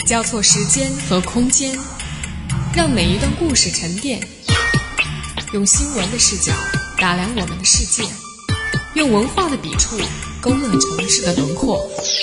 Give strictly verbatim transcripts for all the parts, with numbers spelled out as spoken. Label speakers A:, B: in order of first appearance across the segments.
A: 交错时间和空间，让每一段故事沉淀，用新闻的视角打量我们的世界，用文化的笔触勾勒城市的轮廓。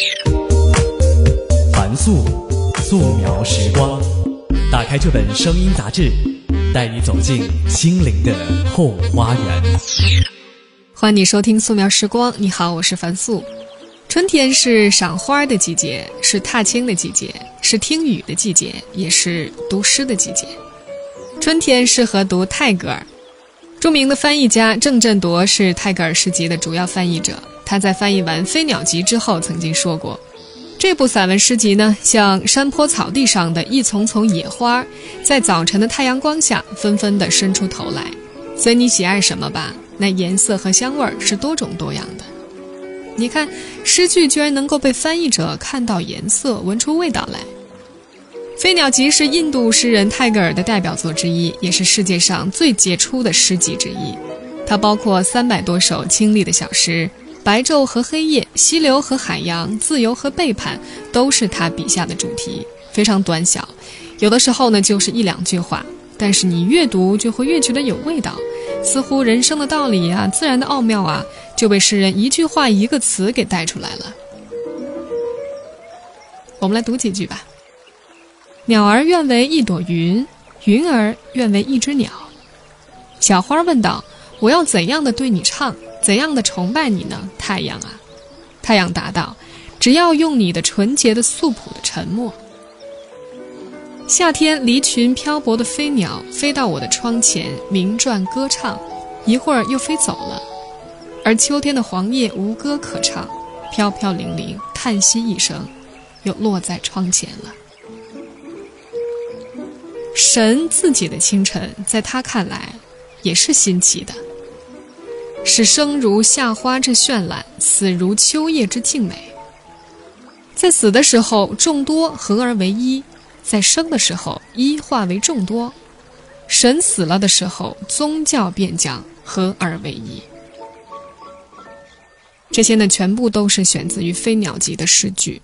B: 凡素，素描时光。打开这本声音杂志，带你走进心灵的后花园。
A: 欢迎你收听素描时光。你好，我是凡素。春天是赏花的季节，是踏青的季节，是听雨的季节，也是读诗的季节。春天适合读泰戈尔。著名的翻译家郑振铎是泰戈尔诗集的主要翻译者。他在翻译完《飞鸟集》之后曾经说过，这部散文诗集呢，像山坡草地上的一丛丛野花，在早晨的太阳光下纷纷地伸出头来。随你喜爱什么吧，那颜色和香味是多种多样的。你看，诗句居然能够被翻译者看到颜色，闻出味道来。《飞鸟集》是印度诗人泰戈尔的代表作之一，也是世界上最杰出的诗集之一。它包括三百多首清丽的小诗，白昼和黑夜，溪流和海洋，自由和背叛，都是他笔下的主题。非常短小，有的时候呢就是一两句话，但是你越读就会越觉得有味道，似乎人生的道理啊，自然的奥妙啊，就被诗人一句话一个词给带出来了。我们来读几句吧。鸟儿愿为一朵云，云儿愿为一只鸟。小花问道，我要怎样的对你唱，怎样的崇拜你呢，太阳啊？太阳答道，只要用你的纯洁的素朴的沉默。夏天离群漂泊的飞鸟飞到我的窗前，鸣啭歌唱，一会儿又飞走了。而秋天的黄叶无歌可唱，飘飘零零叹息一声，又落在窗前了。神自己的清晨，在他看来也是新奇的，是生如夏花之绚烂，死如秋叶之静美。在死的时候，众多合而为一；在生的时候，一化为众多。神死了的时候，宗教便将合而为一。这些呢，全部都是选自于《飞鸟集》的诗句。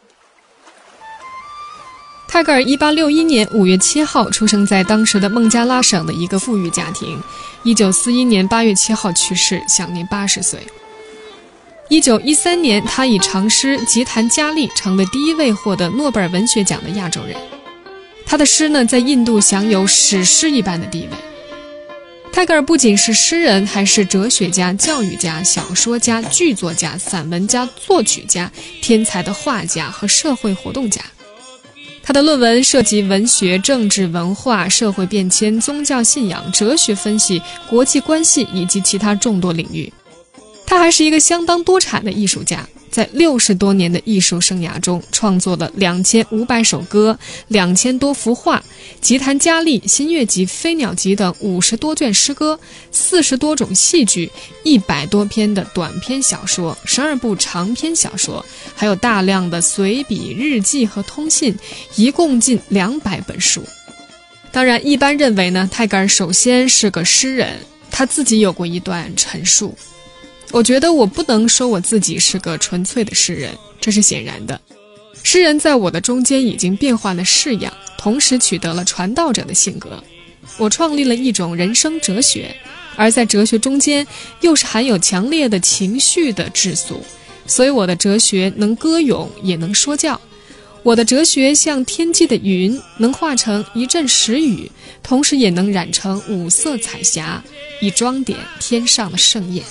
A: 泰戈尔一八六一年五月七号出生在当时的孟加拉省的一个富裕家庭，一九四一年八月七号去世，享年八十岁。一九一三年，他以长诗《吉檀迦利》成为第一位获得诺贝尔文学奖的亚洲人。他的诗呢，在印度享有史诗一般的地位。泰戈尔不仅是诗人，还是哲学家、教育家、小说家、剧作家、散文家、作曲家、天才的画家和社会活动家。他的论文涉及文学、政治、文化、社会变迁、宗教信仰、哲学分析、国际关系以及其他众多领域。他还是一个相当多产的艺术家，在六十多年的艺术生涯中，创作了两千五百首歌、两千多幅画、吉檀迦利、新月集、飞鸟集等五十多卷诗歌、四十多种戏剧、一百多篇的短篇小说、十二部长篇小说，还有大量的随笔、日记和通信，一共近两百本书。当然，一般认为呢，泰戈尔首先是个诗人，他自己有过一段陈述。我觉得我不能说我自己是个纯粹的诗人，这是显然的。诗人在我的中间已经变换了式样，同时取得了传道者的性格。我创立了一种人生哲学，而在哲学中间又是含有强烈的情绪的质素，所以我的哲学能歌咏，也能说教。我的哲学像天际的云，能化成一阵时雨，同时也能染成五色彩霞，以装点天上的盛宴。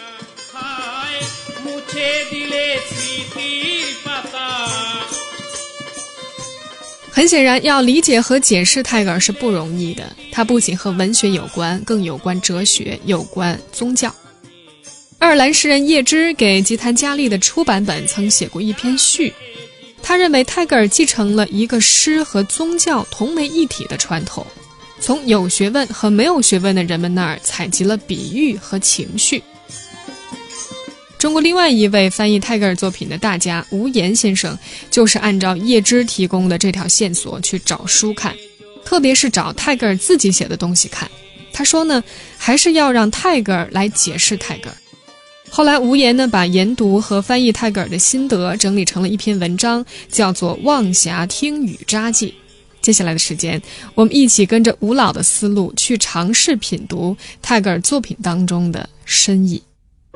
A: 很显然，要理解和解释泰戈尔是不容易的。他不仅和文学有关，更有关哲学，有关宗教。爱尔兰诗人叶芝给吉檀迦利的初版本曾写过一篇序，他认为泰戈尔继承了一个诗和宗教同为一体的传统，从有学问和没有学问的人们那儿采集了比喻和情绪。中国另外一位翻译泰戈尔作品的大家吴岩先生，就是按照叶芝提供的这条线索去找书看，特别是找泰戈尔自己写的东西看。他说呢，还是要让泰戈尔来解释泰戈尔。 后来无言呢，把研读和翻译泰戈尔的心得整理成了一篇文章，叫做《望霞听雨札记》。接下来的时间，我们一起跟着吴老的思路去尝试品读泰戈尔作品当中的深意。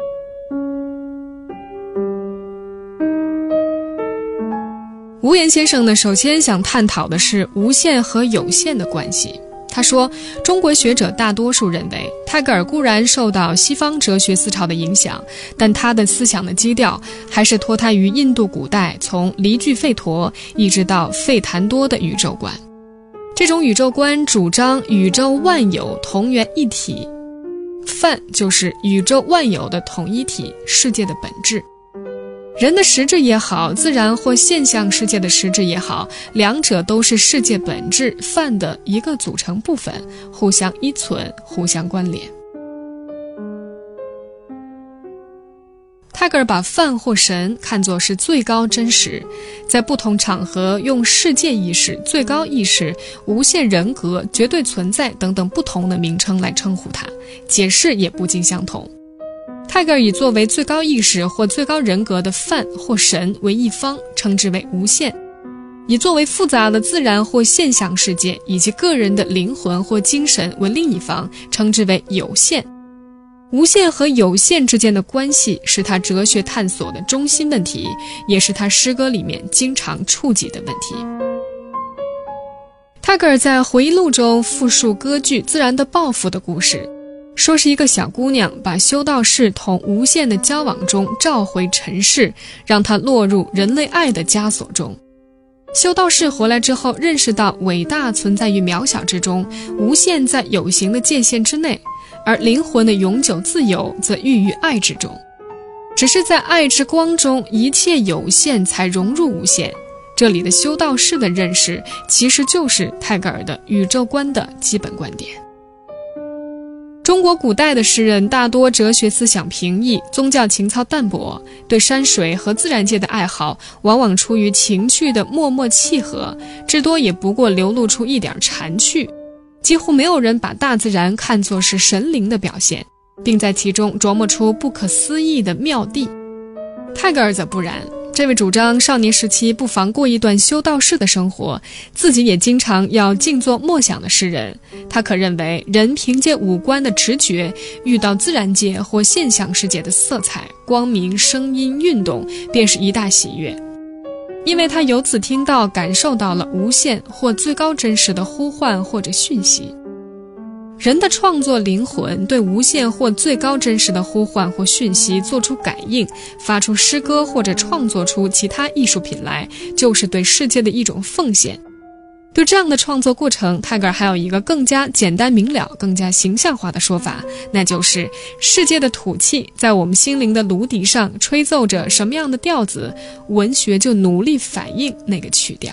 A: 无言先生呢，首先想探讨的是无限和有限的关系。他说，中国学者大多数认为，泰戈尔固然受到西方哲学思潮的影响，但他的思想的基调还是脱胎于印度古代从离聚吠陀一直到吠檀多的宇宙观。这种宇宙观主张宇宙万有同源一体，梵就是宇宙万有的统一体，世界的本质。人的实质也好，自然或现象世界的实质也好，两者都是世界本质梵的一个组成部分，互相依存，互相关联。泰戈尔把梵或神看作是最高真实，在不同场合用世界意识、最高意识、无限人格、绝对存在等等不同的名称来称呼它，解释也不尽相同。泰戈尔以作为最高意识或最高人格的梵或神为一方，称之为无限；以作为复杂的自然或现象世界以及个人的灵魂或精神为另一方，称之为有限。无限和有限之间的关系是他哲学探索的中心问题，也是他诗歌里面经常触及的问题。泰戈尔在回忆录中复述歌剧《自然的报复》的故事，说是一个小姑娘把修道士同无限的交往中召回尘世，让她落入人类爱的枷锁中。修道士回来之后，认识到伟大存在于渺小之中，无限在有形的界限之内，而灵魂的永久自由则寓于爱之中。只是在爱之光中，一切有限才融入无限。这里的修道士的认识，其实就是泰戈尔的宇宙观的基本观点。中国古代的诗人大多哲学思想平易，宗教情操淡薄，对山水和自然界的爱好往往出于情趣的默默契合，至多也不过流露出一点禅趣。几乎没有人把大自然看作是神灵的表现，并在其中琢磨出不可思议的妙谛。泰戈尔则不然，这位主张少年时期不妨过一段修道士的生活，自己也经常要静坐默想的诗人。他可认为，人凭借五官的直觉，遇到自然界或现象世界的色彩、光明、声音、运动，便是一大喜悦。因为他由此听到、感受到了无限或最高真实的呼唤或者讯息。人的创作灵魂对无限或最高真实的呼唤或讯息做出感应，发出诗歌或者创作出其他艺术品来，就是对世界的一种奉献。对这样的创作过程，泰戈尔还有一个更加简单明了、更加形象化的说法，那就是世界的土气在我们心灵的芦笛上吹奏着什么样的调子，文学就努力反映那个曲调。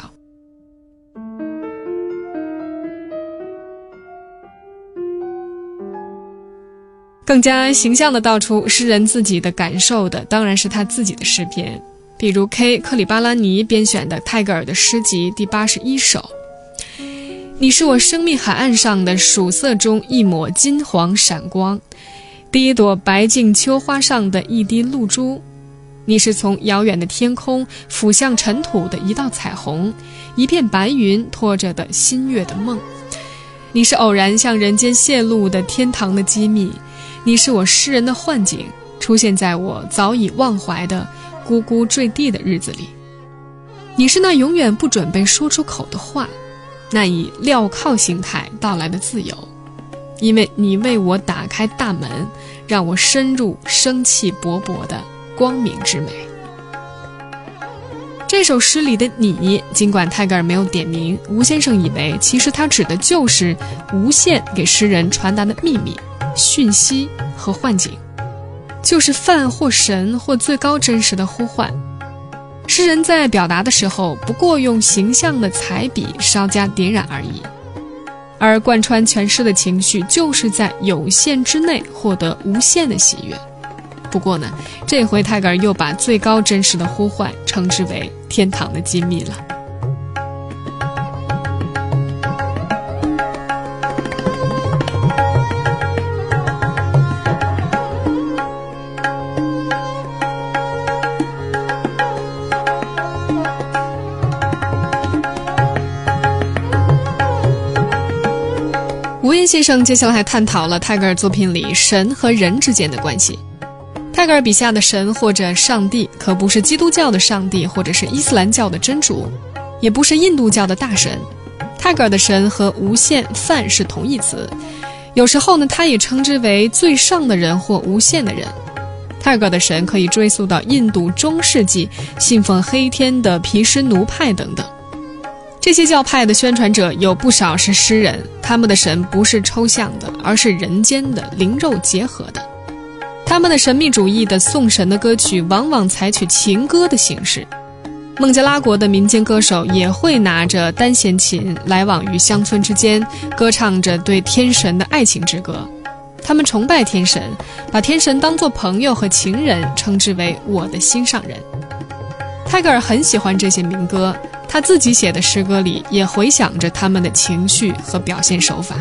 A: 更加形象地道出诗人自己的感受的，当然是他自己的诗篇，比如 K 克里巴拉尼编选的泰戈尔的诗集第八十一首。你是我生命海岸上的曙色中一抹金黄闪光，第一朵白净秋花上的一滴露珠，你是从遥远的天空俯向尘土的一道彩虹，一片白云拖着的新月的梦，你是偶然向人间泄露的天堂的机密，你是我诗人的幻景，出现在我早已忘怀的咕咕坠地的日子里。你是那永远不准备说出口的话，那以镣铐形态到来的自由，因为你为我打开大门，让我深入生气勃勃的光明之美。这首诗里的你，尽管泰戈尔没有点名，吴先生以为其实他指的就是无限给诗人传达的秘密、讯息和幻景，就是梵或神或最高真实的呼唤。诗人在表达的时候，不过用形象的彩笔稍加点染而已，而贯穿全诗的情绪，就是在有限之内获得无限的喜悦。不过呢，这回泰戈尔又把最高真实的呼唤称之为天堂的机密了。 吴彦先生接下来还探讨了泰戈尔作品里神和人之间的关系。泰戈尔笔下的神或者上帝可不是基督教的上帝或者是伊斯兰教的真主，也不是印度教的大神。泰戈尔的神和无限梵是同义词，有时候呢他也称之为最上的人或无限的人。泰戈尔的神可以追溯到印度中世纪信奉黑天的毗湿奴派等等。这些教派的宣传者有不少是诗人，他们的神不是抽象的，而是人间的，灵肉结合的。他们的神秘主义的颂神的歌曲往往采取情歌的形式。孟加拉国的民间歌手也会拿着单弦琴来往于乡村之间，歌唱着对天神的爱情之歌。他们崇拜天神，把天神当作朋友和情人，称之为我的心上人。泰戈尔很喜欢这些民歌，他自己写的诗歌里也回想着他们的情绪和表现手法。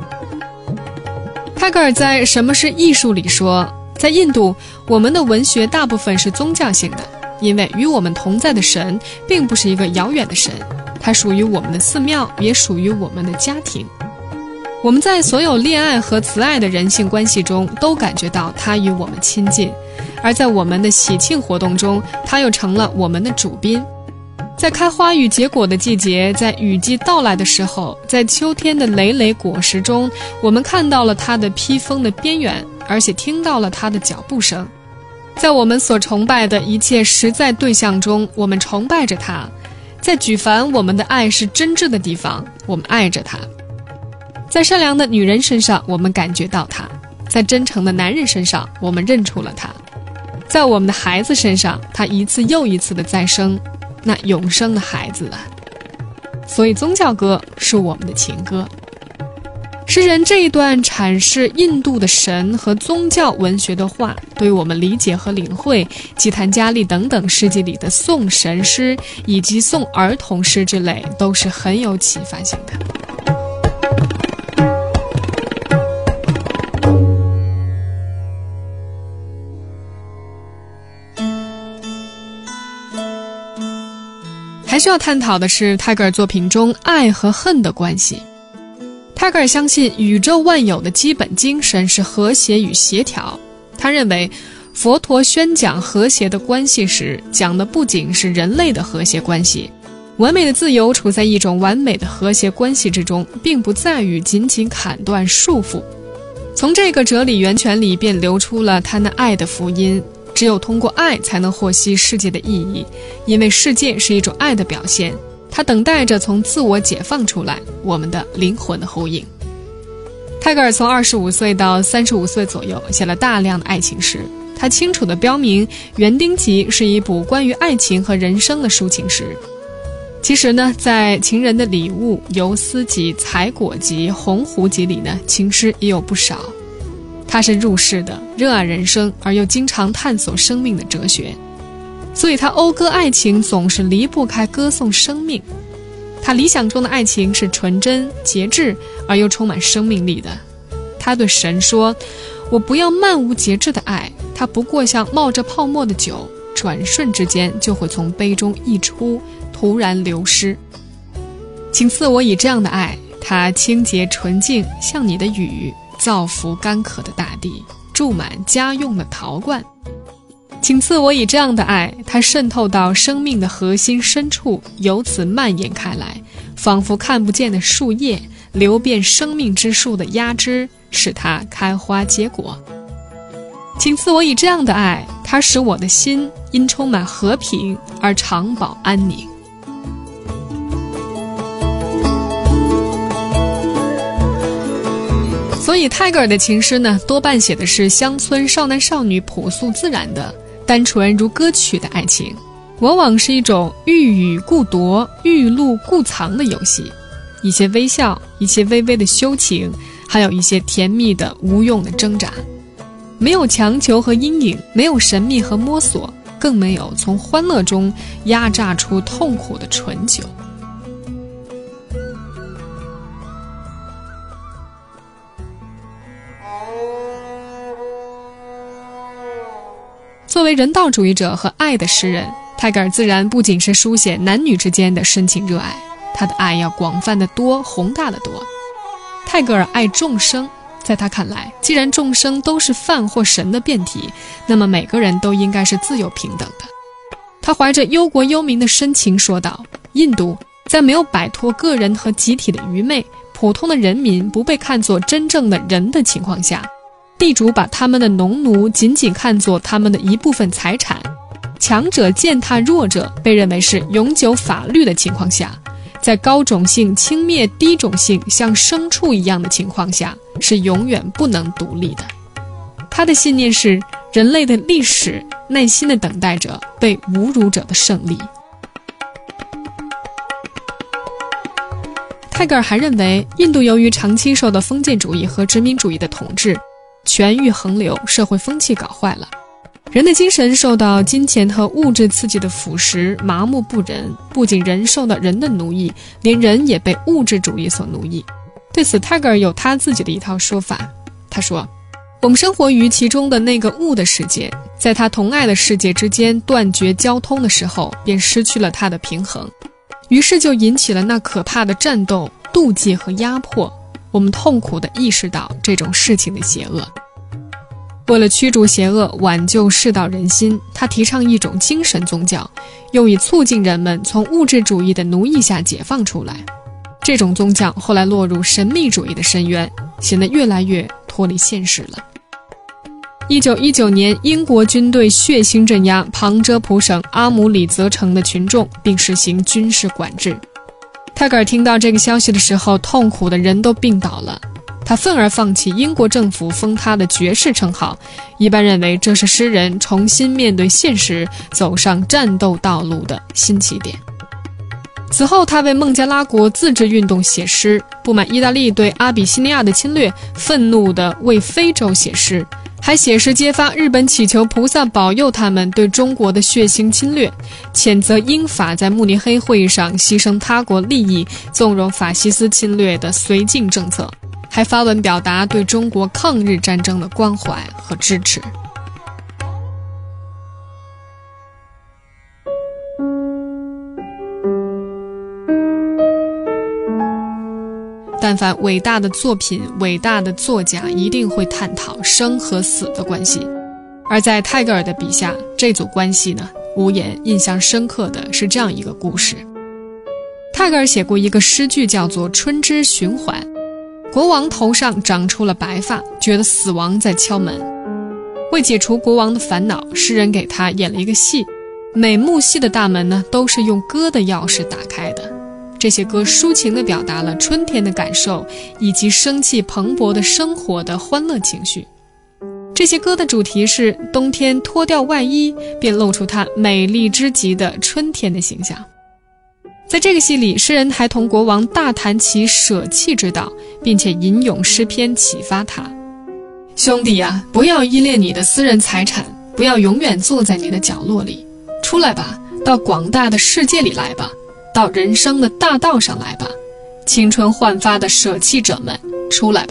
A: 泰戈尔在《什么是艺术》里说，在印度，我们的文学大部分是宗教性的，因为与我们同在的神并不是一个遥远的神，它属于我们的寺庙，也属于我们的家庭。我们在所有恋爱和慈爱的人性关系中都感觉到它与我们亲近，而在我们的喜庆活动中，它又成了我们的主宾。在开花与结果的季节，在雨季到来的时候，在秋天的累累果实中，我们看到了它的披风的边缘，而且听到了它的脚步声。在我们所崇拜的一切实在对象中，我们崇拜着它。在举凡我们的爱是真挚的地方，我们爱着它。在善良的女人身上，我们感觉到它；在真诚的男人身上，我们认出了它；在我们的孩子身上，它一次又一次的再生，那永生的孩子啊。所以宗教歌是我们的情歌。诗人这一段阐释印度的神和宗教文学的话，对我们理解和领会吉檀迦利等等诗集里的颂神诗以及颂儿童诗之类，都是很有启发性的。还需要探讨的是泰戈尔作品中爱和恨的关系。泰戈尔相信宇宙万有的基本精神是和谐与协调。他认为佛陀宣讲和谐的关系时，讲的不仅是人类的和谐关系，完美的自由处在一种完美的和谐关系之中，并不在于仅仅砍断束缚。从这个哲理源泉里便流出了他那爱的福音，只有通过爱才能获悉世界的意义，因为世界是一种爱的表现，它等待着从自我解放出来，我们的灵魂的呼应。泰戈尔从二十五岁到三十五岁左右写了大量的爱情诗，他清楚地标明《园丁集》是一部关于爱情和人生的抒情诗。其实呢，在《情人的礼物》、《游丝集》、《采果集》、《鸿鹄集》里呢，情诗也有不少。他是入世的，热爱人生，而又经常探索生命的哲学，所以他讴歌爱情总是离不开歌颂生命。他理想中的爱情是纯真、节制，而又充满生命力的。他对神说，我不要漫无节制的爱，它不过像冒着泡沫的酒，转瞬之间就会从杯中溢出，突然流失。请赐我以这样的爱，它清洁纯净，像你的雨，造福干渴的大地，注满家用的陶罐。请赐我以这样的爱，它渗透到生命的核心深处，由此蔓延开来，仿佛看不见的树叶，流遍生命之树的压枝，使它开花结果。请赐我以这样的爱，它使我的心因充满和平而常保安宁。所以泰戈尔的情诗呢，多半写的是乡村少男少女朴素自然的、单纯如歌曲的爱情，往往是一种欲语故夺、欲露故藏的游戏，一些微笑，一些微微的羞情，还有一些甜蜜的无用的挣扎。没有强求和阴影，没有神秘和摸索，更没有从欢乐中压榨出痛苦的醇酒。作为人道主义者和爱的诗人，泰戈尔自然不仅是书写男女之间的深情热爱，他的爱要广泛的多，宏大的多。 泰戈尔爱众生，在他看来，既然众生都是梵或神的变体，那么每个人都应该是自由平等的。他怀着忧国忧民的深情说道，印度在没有摆脱个人和集体的愚昧，普通的人民不被看作真正的人的情况下，地主把他们的农奴仅仅看作他们的一部分财产，强者践踏弱者被认为是永久法律的情况下，在高种姓轻蔑低种姓像牲畜一样的情况下，是永远不能独立的。他的信念是人类的历史耐心地等待着被侮辱者的胜利。泰戈尔还认为，印度由于长期受到封建主义和殖民主义的统治，权欲横流，社会风气搞坏了，人的精神受到金钱和物质刺激的腐蚀，麻木不仁，不仅人受到人的奴役，连人也被物质主义所奴役。对此，泰戈尔有他自己的一套说法。他说，我们生活于其中的那个物的世界，在他同爱的世界之间断绝交通的时候，便失去了他的平衡，于是就引起了那可怕的战斗、妒忌和压迫。我们痛苦地意识到这种事情的邪恶。为了驱逐邪恶，挽救世道人心，他提倡一种精神宗教，用以促进人们从物质主义的奴役下解放出来。这种宗教后来落入神秘主义的深渊，显得越来越脱离现实了。一九一九年，英国军队血腥镇压旁遮普省阿姆里泽城的群众，并实行军事管制。泰戈尔听到这个消息的时候，痛苦的人都病倒了。他愤而放弃英国政府封他的爵士称号，一般认为这是诗人重新面对现实，走上战斗道路的新起点。此后，他为孟加拉国自治运动写诗，不满意大利对阿比西尼亚的侵略，愤怒地为非洲写诗，还写诗揭发日本祈求菩萨保佑他们对中国的血腥侵略，谴责英法在慕尼黑会议上牺牲他国利益，纵容法西斯侵略的绥靖政策，还发文表达对中国抗日战争的关怀和支持。但凡伟大的作品、伟大的作家，一定会探讨生和死的关系。而在泰戈尔的笔下，这组关系呢，无言印象深刻的是这样一个故事。泰戈尔写过一个诗句，叫做《春之循环》。国王头上长出了白发，觉得死亡在敲门。为解除国王的烦恼，诗人给他演了一个戏，每幕戏的大门呢，都是用歌的钥匙打开的。这些歌抒情地表达了春天的感受，以及生气蓬勃的生活的欢乐情绪。这些歌的主题是冬天脱掉外衣，便露出它美丽之极的春天的形象。在这个戏里，诗人还同国王大谈其舍弃之道，并且引咏诗篇启发他。兄弟啊，不要依恋你的私人财产，不要永远坐在你的角落里，出来吧，到广大的世界里来吧，到人生的大道上来吧，青春焕发的舍弃者们，出来吧。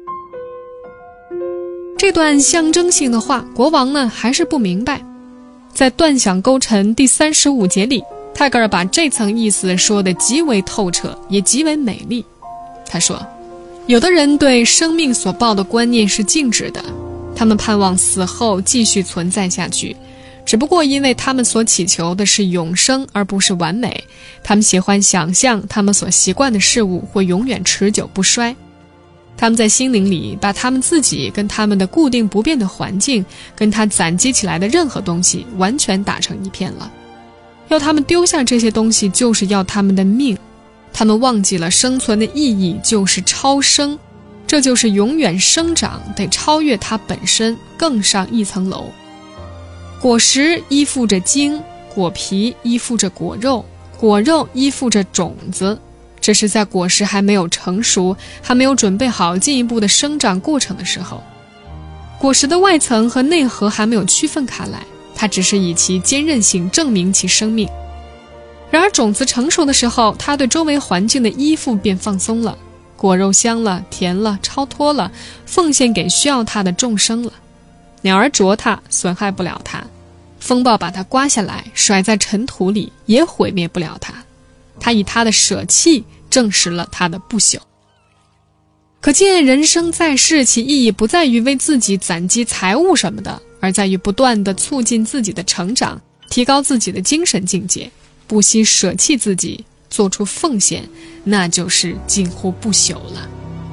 A: 这段象征性的话，国王呢还是不明白。在断响勾陈第三十五节里，泰戈尔把这层意思说得极为透彻，也极为美丽。他说，有的人对生命所抱的观念是静止的，他们盼望死后继续存在下去，只不过因为他们所祈求的是永生而不是完美，他们喜欢想象他们所习惯的事物会永远持久不衰。他们在心灵里把他们自己跟他们的固定不变的环境，跟他攒积起来的任何东西完全打成一片了。要他们丢下这些东西，就是要他们的命。他们忘记了生存的意义就是超生，这就是永远生长，得超越它本身，更上一层楼。果实依附着茎，果皮依附着果肉，果肉依附着种子，这是在果实还没有成熟，还没有准备好进一步的生长过程的时候。果实的外层和内核还没有区分开来，它只是以其坚韧性证明其生命。然而种子成熟的时候，它对周围环境的依附便放松了，果肉香了，甜了，超脱了，奉献给需要它的众生了。鸟儿啄它，损害不了它；风暴把它刮下来，甩在尘土里，也毁灭不了它。它以它的舍弃证实了它的不朽。 可见人生在世，其意义不在于为自己攒积财物什么的，而在于不断地促进自己的成长，提高自己的精神境界，不惜舍弃自己，做出奉献，那就是近乎不朽了。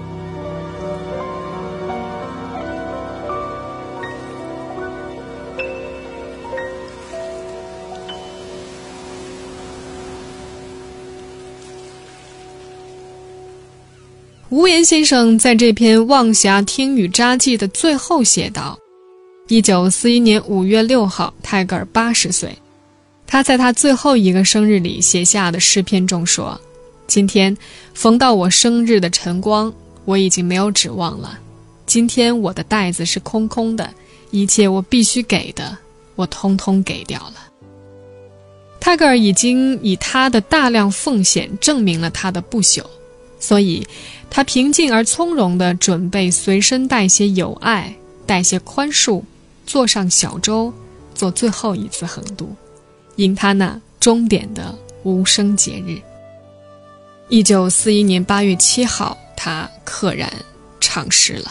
A: 无言先生在这篇《望峡听雨札记》的最后写道：一九四一年五月六号，泰戈尔八十岁。他在他最后一个生日里写下的诗篇中说：今天逢到我生日的晨光，我已经没有指望了。今天我的袋子是空空的，一切我必须给的，我通通给掉了。泰戈尔已经以他的大量奉献证明了他的不朽，所以他平静而从容地准备随身带些友爱，带些宽恕，坐上小舟，做最后一次横渡，迎他那终点的无声节日。一九四一年八月七号，他溘然长逝了。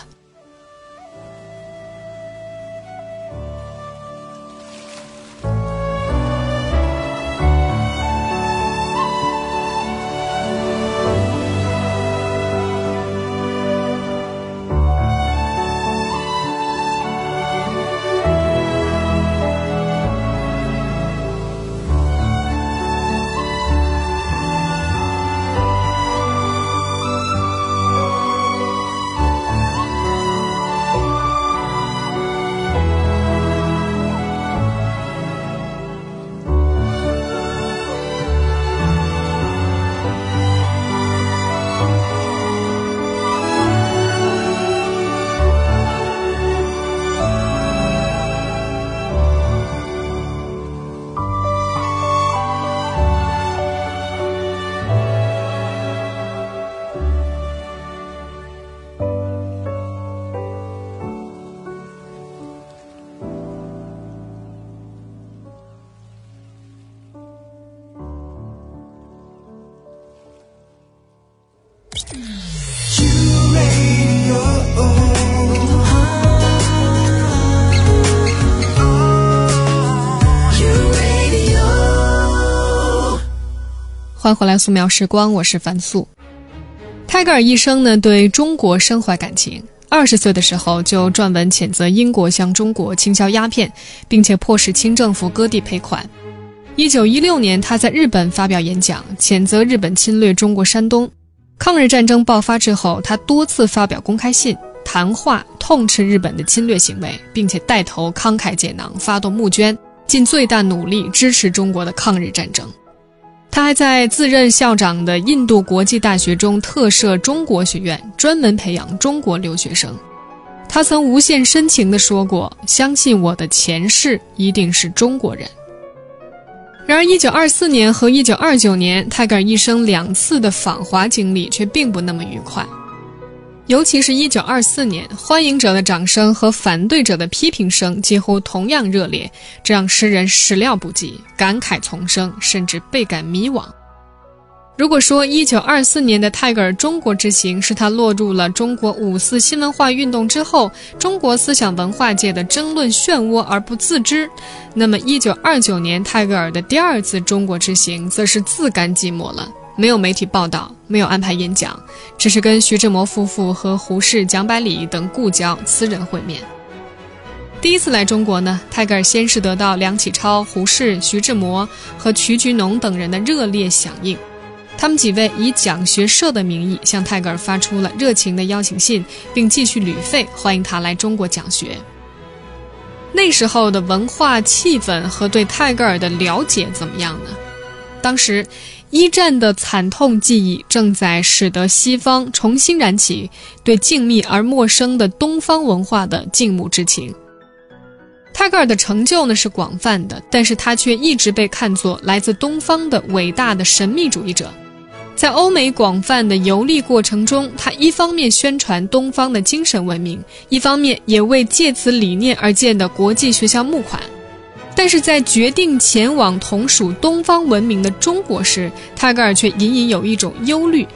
A: 欢迎回来素描时光，我是樊素。泰戈尔一生呢对中国深怀感情，二十岁的时候就撰文谴责英国向中国倾销鸦片，并且迫使清政府割地赔款。一九一六年他在日本发表演讲，谴责日本侵略中国山东。抗日战争爆发之后，他多次发表公开信、谈话，痛斥日本的侵略行为，并且带头慷慨解囊，发动募捐，尽最大努力支持中国的抗日战争。他还在自任校长的印度国际大学中特设中国学院，专门培养中国留学生。他曾无限深情地说过，相信我的前世一定是中国人。然而一九二四年和一九二九年，泰戈尔一生两次的访华经历却并不那么愉快。尤其是一九二四年，欢迎者的掌声和反对者的批评声几乎同样热烈，这让诗人始料不及，感慨丛生，甚至倍感迷惘。如果说一九二四年的泰戈尔中国之行是他落入了中国五四新文化运动之后中国思想文化界的争论漩涡而不自知，那么一九二九年泰戈尔的第二次中国之行则是自甘寂寞了。没有媒体报道，没有安排演讲，只是跟徐志摩夫妇和胡适、蒋百里等故交私人会面。第一次来中国呢，泰戈尔先是得到梁启超、胡适、徐志摩和瞿菊农等人的热烈响应，他们几位以讲学社的名义向泰戈尔发出了热情的邀请信，并继续旅费欢迎他来中国讲学。那时候的文化气氛和对泰戈尔的了解怎么样呢？当时一战的惨痛记忆正在使得西方重新燃起对静谧而陌生的东方文化的敬慕之情。泰戈尔的成就呢是广泛的，但是他却一直被看作来自东方的伟大的神秘主义者。在欧美广泛的游历过程中，他一方面宣传东方的精神文明，一方面也为借此理念而建的国际学校募款。但是在决定前往同属东方文明的中国时，泰戈尔却隐隐有一种忧虑。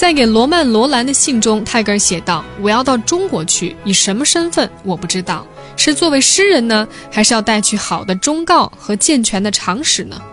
A: 在给罗曼·罗兰的信中，泰戈尔写道：我要到中国去，以什么身份我不知道，是作为诗人呢，还是要带去好的忠告和健全的常识呢？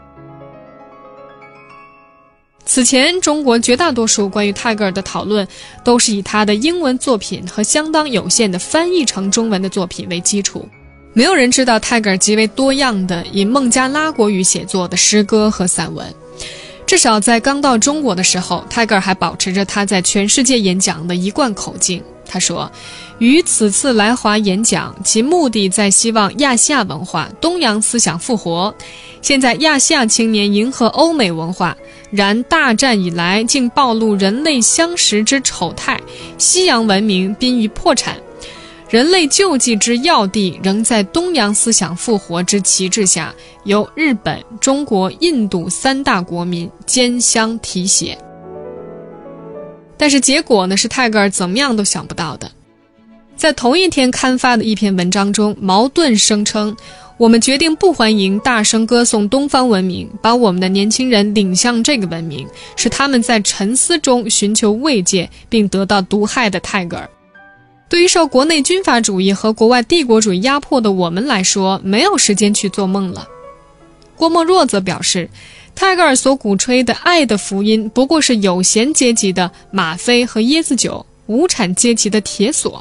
A: 此前，中国绝大多数关于泰戈尔的讨论都是以他的英文作品和相当有限的翻译成中文的作品为基础，没有人知道泰戈尔极为多样的以孟加拉国语写作的诗歌和散文。至少在刚到中国的时候，泰戈尔还保持着他在全世界演讲的一贯口径。他说，于此次来华演讲，其目的在希望亚细亚文化、东洋思想复活。现在亚细亚青年迎合欧美文化，然大战以来竟暴露人类相识之丑态，西洋文明濒于破产。人类救济之要地仍在东洋思想复活之旗帜下，由日本、中国、印度三大国民兼相提携。但是结果呢，是泰戈尔怎么样都想不到的。在同一天刊发的一篇文章中，茅盾声称，我们决定不欢迎大声歌颂东方文明，把我们的年轻人领向这个文明，使他们在沉思中寻求慰藉并得到毒害的泰戈尔。对于受国内军阀主义和国外帝国主义压迫的我们来说，没有时间去做梦了。郭沫若则表示，泰戈尔所鼓吹的爱的福音不过是有闲阶级的吗啡和椰子酒，无产阶级的铁锁。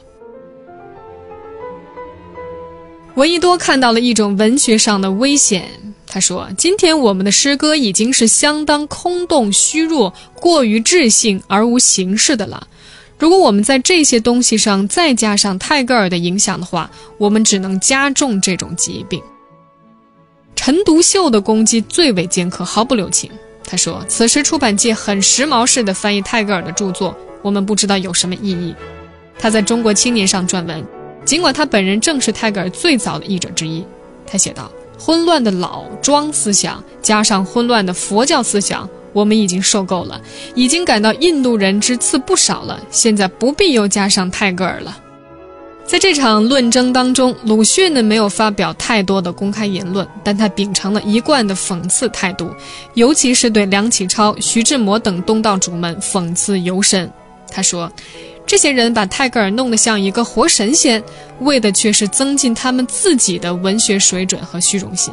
A: 闻一多看到了一种文学上的危险，他说，今天我们的诗歌已经是相当空洞虚弱，过于质性而无形式的了。如果我们在这些东西上再加上泰戈尔的影响的话，我们只能加重这种疾病。陈独秀的攻击最为尖刻，毫不留情。他说，此时出版界很时髦式的翻译泰戈尔的著作，我们不知道有什么意义。他在中国青年上撰文，尽管他本人正是泰戈尔最早的译者之一，他写道，混乱的老庄思想加上混乱的佛教思想，我们已经受够了，已经感到印度人之刺不少了，现在不必又加上泰戈尔了。在这场论争当中，鲁迅呢没有发表太多的公开言论，但他秉承了一贯的讽刺态度，尤其是对梁启超、徐志摩等东道主们讽刺尤深。他说，这些人把泰戈尔弄得像一个活神仙，为的却是增进他们自己的文学水准和虚荣心。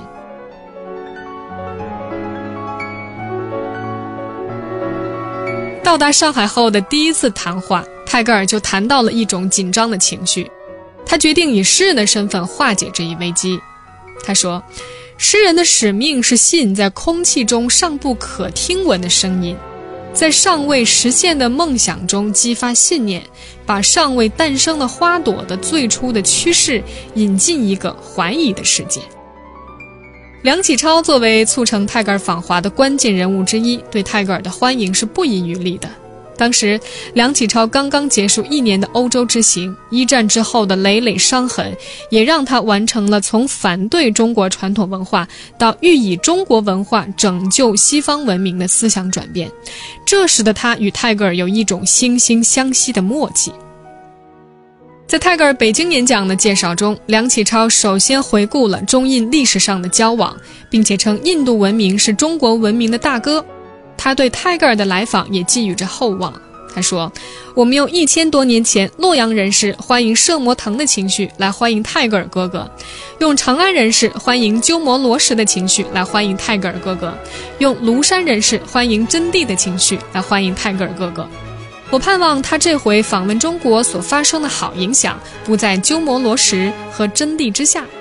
A: 到达上海后的第一次谈话，泰戈尔就谈到了一种紧张的情绪，他决定以诗人的身份化解这一危机。他说，诗人的使命是吸引在空气中尚不可听闻的声音，在尚未实现的梦想中激发信念，把尚未诞生的花朵的最初的趋势引进一个怀疑的世界。梁启超作为促成泰戈尔访华的关键人物之一，对泰戈尔的欢迎是不遗余力的。当时梁启超刚刚结束一年的欧洲之行，一战之后的累累伤痕也让他完成了从反对中国传统文化到欲以中国文化拯救西方文明的思想转变，这使得他与泰戈尔有一种惺惺相惜的默契。在泰戈尔北京演讲的介绍中，梁启超首先回顾了中印历史上的交往，并且称印度文明是中国文明的大哥。他对泰戈尔的来访也寄予着厚望。他说，我们用一千多年前洛阳人士欢迎摄摩腾的情绪来欢迎泰戈尔哥哥，用长安人士欢迎鸠摩罗什的情绪来欢迎泰戈尔哥哥，用庐山人士欢迎真谛的情绪来欢迎泰戈尔哥哥。我盼望他这回访问中国所发生的好影响不在鸠摩罗什和真谛之下。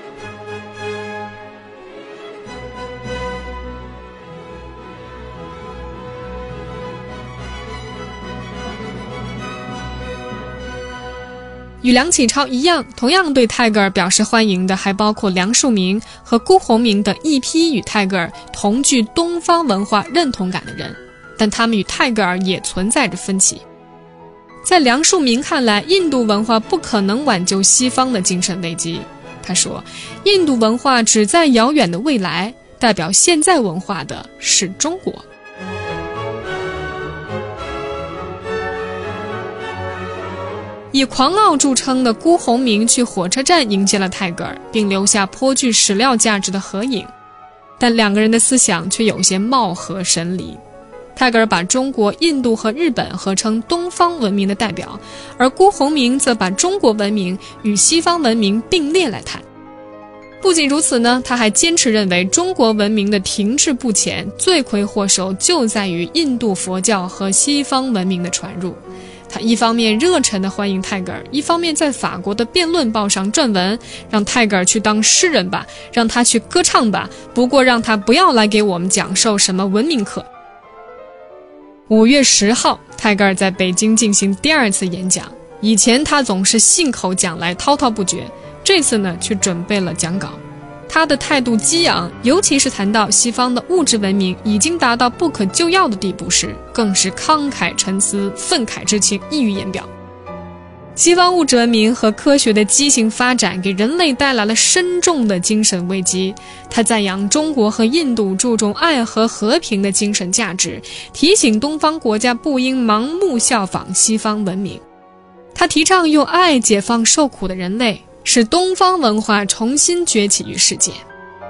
A: 与梁启超一样，同样对泰戈尔表示欢迎的还包括梁漱溟和辜鸿铭等一批与泰戈尔同具东方文化认同感的人，但他们与泰戈尔也存在着分歧。在梁漱溟看来，印度文化不可能挽救西方的精神危机。他说，印度文化只在遥远的未来，代表现在文化的是中国。以狂傲著称的辜鸿铭去火车站迎接了泰戈尔，并留下颇具史料价值的合影，但两个人的思想却有些貌合神离。 泰戈尔把中国、印度和日本合称东方文明的代表，而辜鸿铭则把中国文明与西方文明并列来谈。不仅如此呢，他还坚持认为中国文明的停滞不前，罪魁祸首就在于印度佛教和西方文明的传入。他一方面热忱地欢迎泰戈尔，一方面在法国的辩论报上撰文，让泰戈尔去当诗人吧，让他去歌唱吧，不过让他不要来给我们讲授什么文明课。五月十号，泰戈尔在北京进行第二次演讲。以前他总是信口讲来，滔滔不绝，这次呢却准备了讲稿。他的态度激昂，尤其是谈到西方的物质文明已经达到不可救药的地步时，更是慷慨陈词，愤慨之情溢于言表。西方物质文明和科学的畸形发展给人类带来了深重的精神危机。他赞扬中国和印度注重爱和和平的精神价值，提醒东方国家不应盲目效仿西方文明。他提倡用爱解放受苦的人类，使东方文化重新崛起于世界。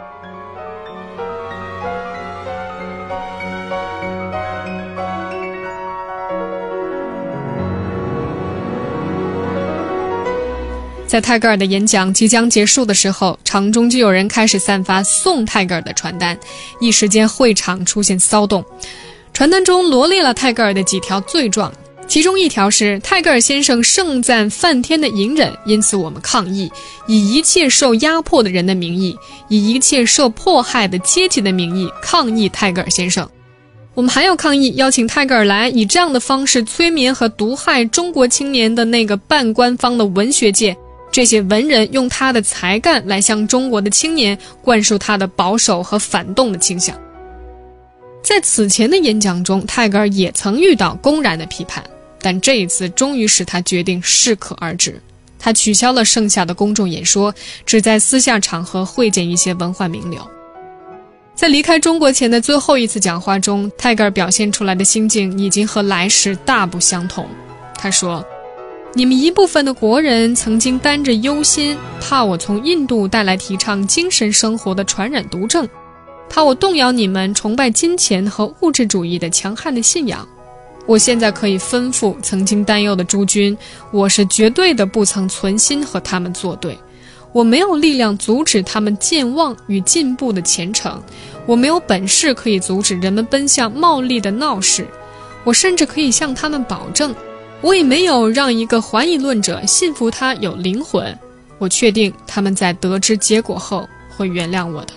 A: 在泰戈尔的演讲即将结束的时候，场中就有人开始散发送泰戈尔的传单，一时间会场出现骚动。传单中罗列了泰戈尔的几条罪状，其中一条是泰戈尔先生盛赞梵天的隐忍，因此我们抗议，以一切受压迫的人的名义，以一切受迫害的阶级的名义抗议泰戈尔先生。我们还要抗议邀请泰戈尔来以这样的方式催眠和毒害中国青年的那个半官方的文学界，这些文人用他的才干来向中国的青年灌输他的保守和反动的倾向。在此前的演讲中，泰戈尔也曾遇到公然的批判，但这一次终于使他决定适可而止。他取消了剩下的公众演说，只在私下场合会见一些文化名流。在离开中国前的最后一次讲话中，泰戈尔表现出来的心境已经和来时大不相同。他说，你们一部分的国人曾经担着忧心，怕我从印度带来提倡精神生活的传染毒症，怕我动摇你们崇拜金钱和物质主义的强悍的信仰。我现在可以吩咐曾经担忧的诸君，我是绝对的不曾存心和他们作对，我没有力量阻止他们健忘与进步的前程，我没有本事可以阻止人们奔向茂利的闹市，我甚至可以向他们保证，我也没有让一个怀疑论者信服他有灵魂，我确定他们在得知结果后会原谅我的。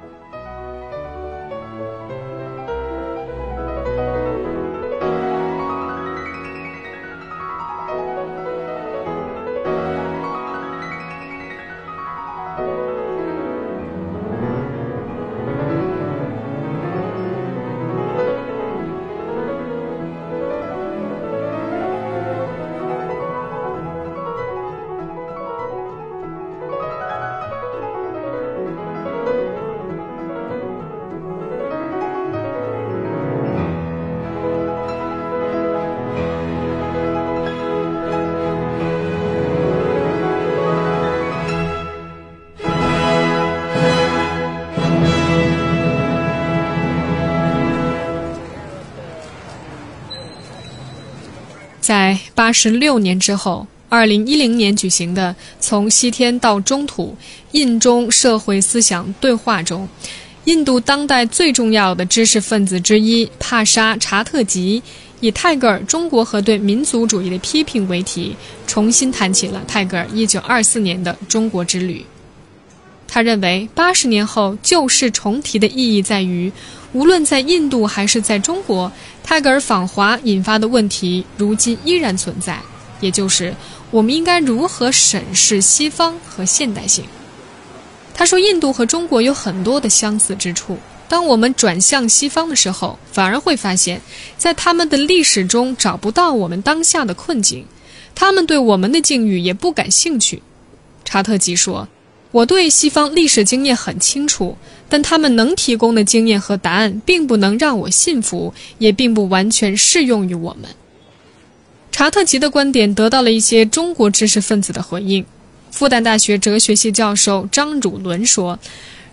A: 在八十六年之后，二零一零年举行的从西天到中土印中社会思想对话中，印度当代最重要的知识分子之一帕沙查特吉以泰戈尔中国和对民族主义的批评为题，重新谈起了泰戈尔一九二四年的中国之旅。他认为八十年后旧事重提的意义在于，无论在印度还是在中国，泰戈尔访华引发的问题如今依然存在，也就是我们应该如何审视西方和现代性。他说，印度和中国有很多的相似之处，当我们转向西方的时候，反而会发现在他们的历史中找不到我们当下的困境，他们对我们的境遇也不感兴趣。查特吉说，我对西方历史经验很清楚，但他们能提供的经验和答案并不能让我信服，也并不完全适用于我们。查特吉的观点得到了一些中国知识分子的回应。复旦大学哲学系教授张汝伦说，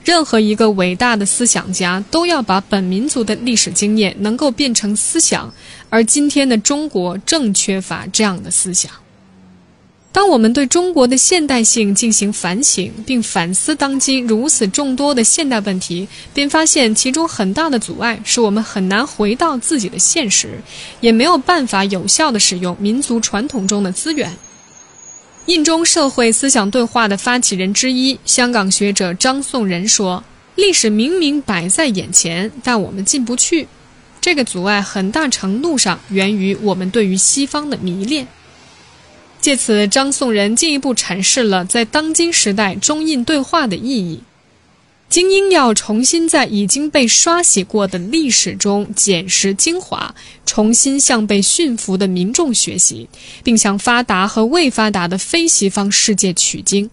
A: 任何一个伟大的思想家都要把本民族的历史经验能够变成思想，而今天的中国正缺乏这样的思想。当我们对中国的现代性进行反省，并反思当今如此众多的现代问题，便发现其中很大的阻碍是我们很难回到自己的现实，也没有办法有效地使用民族传统中的资源。印中社会思想对话的发起人之一，香港学者张颂仁说，历史明明摆在眼前，但我们进不去。这个阻碍很大程度上源于我们对于西方的迷恋。借此，张颂仁进一步阐释了在当今时代中印对话的意义。精英要重新在已经被刷洗过的历史中捡拾精华，重新向被驯服的民众学习，并向发达和未发达的非西方世界取经。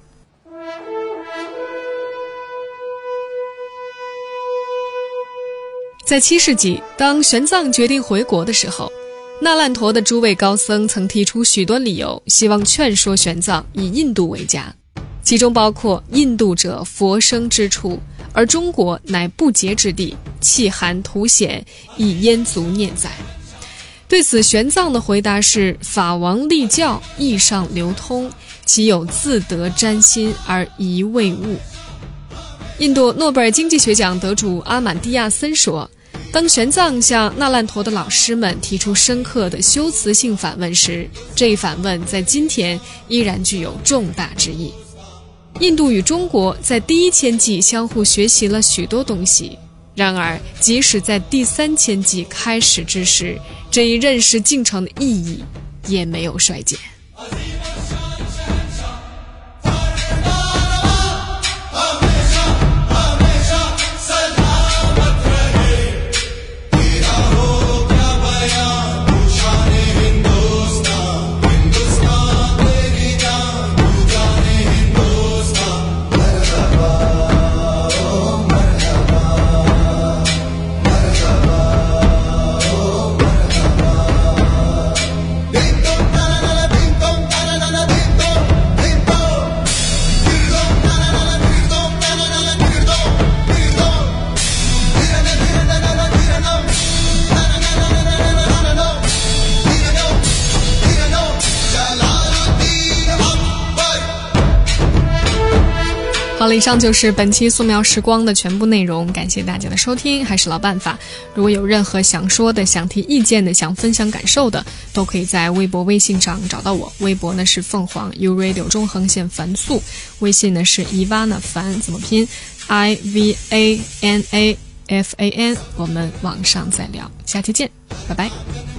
A: 在七世纪，当玄奘决定回国的时候，那烂陀的诸位高僧曾提出许多理由，希望劝说玄奘以印度为家，其中包括印度者佛生之处，而中国乃不洁之地，气寒土险，以燕族念哉。对此，玄奘的回答是：法王立教，义上流通，其有自得沾心而疑未悟。印度诺贝尔经济学奖得主阿满蒂亚森说，当玄奘向那烂陀的老师们提出深刻的修辞性反问时，这一反问在今天依然具有重大之意。印度与中国在第一千纪相互学习了许多东西，然而即使在第三千纪开始之时，这一认识进程的意义也没有衰减。好了，以上就是本期素描时光的全部内容，感谢大家的收听。还是老办法，如果有任何想说的、想提意见的、想分享感受的，都可以在微博微信上找到我。微博呢是凤凰 U Radio 中横线凡素，微信呢是 Ivana 凡，怎么拼 I V A N A F A N， 我们网上再聊，下期见，拜拜。